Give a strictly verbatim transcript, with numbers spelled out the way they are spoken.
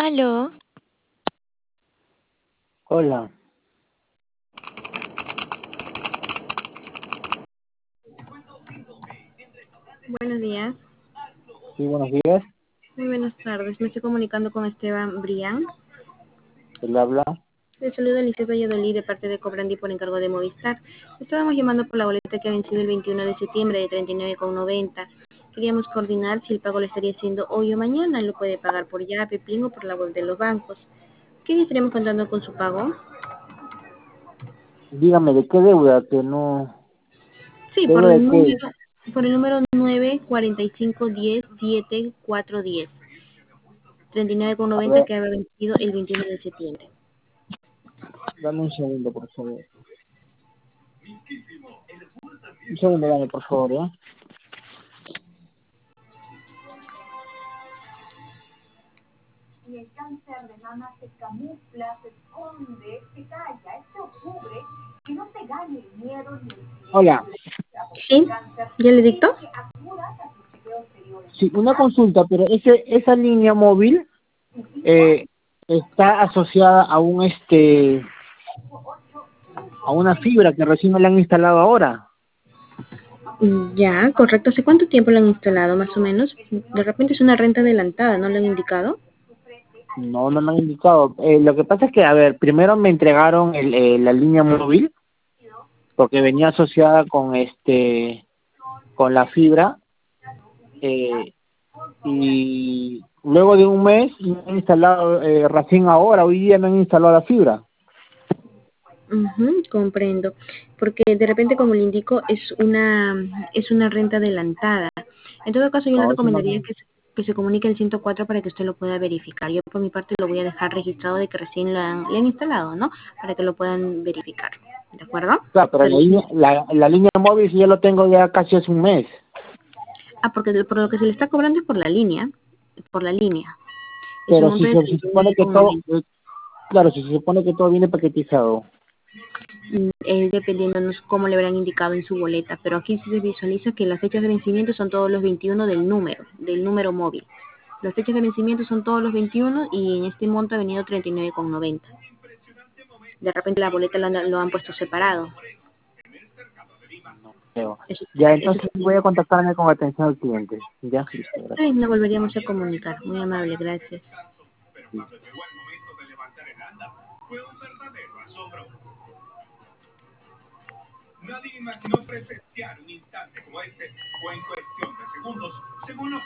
Aló. Hola. Buenos días. Sí, buenos días. Muy buenas tardes. Me estoy comunicando con Esteban Brián. ¿Él habla? Le saludo al Liceo Valladolid de parte de Cobrandi por encargo de Movistar. Estábamos llamando por la boleta que ha vencido el veintiuno de septiembre de treinta y nueve con noventa. Queríamos coordinar si el pago lo estaría haciendo hoy o mañana. Lo puede pagar por Yape, Plin o por la web de los bancos. ¿Qué día estaremos contando con su pago? Dígame, ¿de qué deuda? Que no... Sí, por ¿Deuda de el qué? número, por el número nueve cuarenta y cinco diez siete cuatro diez. treinta y nueve con A noventa ver, que ha vencido el veintiuno de septiembre. dame un segundo, por favor. Un segundo, dame, por favor, ¿eh? Y el cáncer de mama se camufla, se esconde, se calla, se cubre, y no te gane el miedo ni el Hola. ¿Sí? ¿Ya le dictó? Sí, una consulta, pero ese esa línea móvil eh, está asociada a un, este... a una fibra que recién me la han instalado ahora. Ya, correcto. ¿Hace cuánto tiempo lo han instalado, más o menos? De repente es una renta adelantada, ¿no lo han indicado? No, no me han indicado. Eh, lo que pasa es que, a ver, primero me entregaron el, eh, la línea móvil, porque venía asociada con este con la fibra, eh, y luego de un mes me han instalado, eh, recién ahora, hoy día me han instalado la fibra. Ujú, comprendo. Porque de repente, como le indico, es una es una renta adelantada. En todo caso, yo le No, eso no recomendaría me... que se, que se comunique al ciento cuatro para que usted lo pueda verificar. Yo por mi parte lo voy a dejar registrado de que recién lo han, le han instalado, ¿no? Para que lo puedan verificar. ¿De acuerdo? Claro, pero la Pero línea, la, la línea móvil sí ya lo tengo ya casi hace un mes. Ah, porque de- por lo que se le está cobrando es por la línea, por la línea. Es un Pero monto si de se, se treinta y supone nueve que con todo, noventa. eh, claro, si se supone que todo viene paquetizado. Mm, Es dependiendo no sé cómo le habrán indicado en su boleta, pero aquí sí se visualiza que las fechas de vencimiento son todos los veintiuno del número, del número móvil. Las fechas de vencimiento son todos los veintiuno y en este monto ha venido treinta y nueve con noventa. De repente la boleta lo han, lo han puesto separado. No creo. Eso, Ya, eso entonces voy a contactarme con atención al cliente. Ya, listo, gracias. también nos volveríamos a comunicar. Muy amable, gracias. Sí. Nadie imaginó presenciar un instante como este, o en cuestión de segundos, según lo